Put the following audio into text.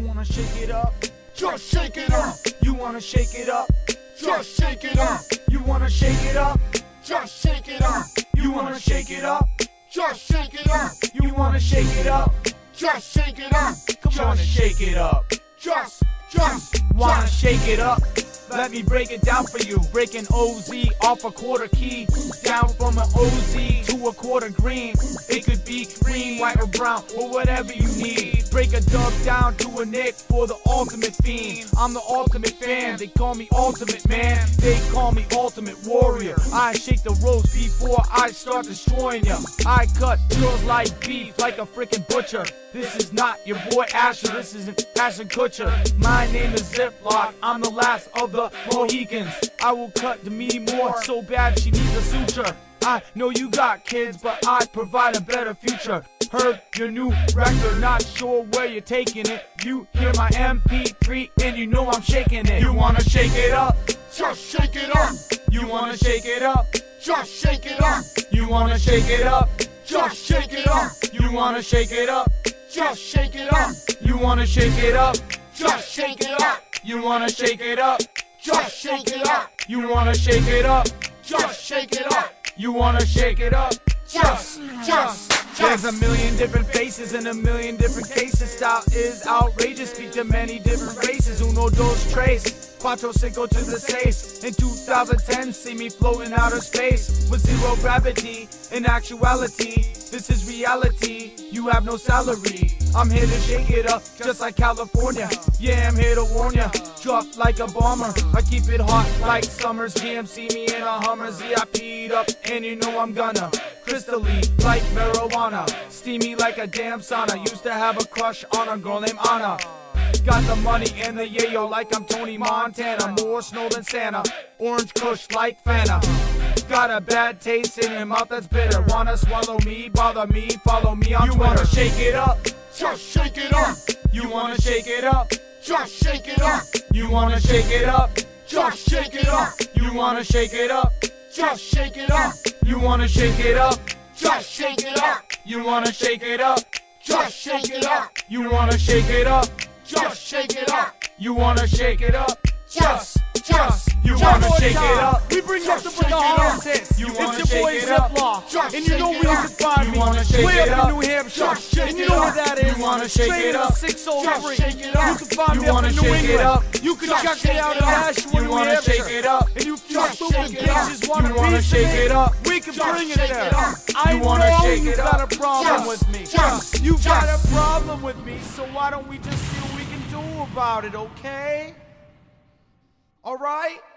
wanna shake it up? Just shake it up. You wanna shake it up? Just shake it up. You wanna shake it up? Just shake it up. You wanna shake it up? Just shake it up. You wanna shake it up? Just shake it up. Come on and shake it up. Just Wanna shake it up? Let me break it down for you. Breaking OZ off a quarter key. Down from an OZ to a quarter green. It could be green, white, or brown, or whatever you need. Break a dub down to a Nick for the ultimate fiend. I'm the ultimate fan. They call me Ultimate Man. They call me Ultimate Warrior. I shake the ropes before I start destroying ya. I cut girls like beef, like a freaking butcher. This is not your boy Asher. This isn't Ashton Kutcher. My name is Ziploc. I'm the last of the Mohicans. I will cut Demi Moore so bad she needs a suture. I know you got kids, but I provide a better future. Heard your new record, not sure where you're taking it. You hear my MP3 and you know I'm shaking it. You wanna shake it up? Just shake it up. You wanna shake it up? Just shake it up. You wanna shake it up? Just shake it up. You wanna shake it up? Just shake it up. You wanna shake it up? Just shake it up. You wanna shake it up? Just shake it up. You wanna shake it up? Just shake it up. You wanna shake it up? Just. There's a million different faces and a million different cases. Style is outrageous, speak to many different races. Uno, dos, tres, cuatro, cinco to the seis. In 2010, see me floating outer space with zero gravity. In actuality, this is reality. You have no salary. I'm here to shake it up, just like California. Yeah, I'm here to warn ya. Drop like a bomber. I keep it hot like summers. GMC me in a Hummer. ZIP'd up, and you know I'm gonna. Crystally like marijuana. Steamy like a damn sauna. Used to have a crush on a girl named Anna. Got the money and the yayo like I'm Tony Montana. More snow than Santa. Orange Kush like Fanta. Got a bad taste in your mouth that's bitter. Wanna swallow me, bother me, follow me on Twitter. You wanna shake it up? Just shake it up. You wanna shake it up? Just shake it up. You wanna shake it up? Just shake it up. You wanna shake it up? Just shake it up. You wanna shake it up? Just shake it up. You wanna shake it up? Just shake it up. You wanna shake it up? Just shake it up. You wanna shake it up? Just. You wanna shake it up? We bring up the hard hits. You wanna it's your boy shake it up? Ziploc, and you know where you can find You me. wanna shake Way it up up? in New Hampshire, Shake and you it know up. where that is. You wanna shake Straight it in up? 603. Shake it up. You can find me You up wanna in New shake it England. up? You can Just check shake me out it in up. Nashua, You New wanna Hampshire. shake it up? And you Just stupid shake it up. bitches want You a wanna piece shake of it me? up? We can Just bring it shake there. it up. I You wanna know shake you it got up? a problem Just. with me. Just. You got a problem with me, so why don't we just see what we can do about it, okay? All right?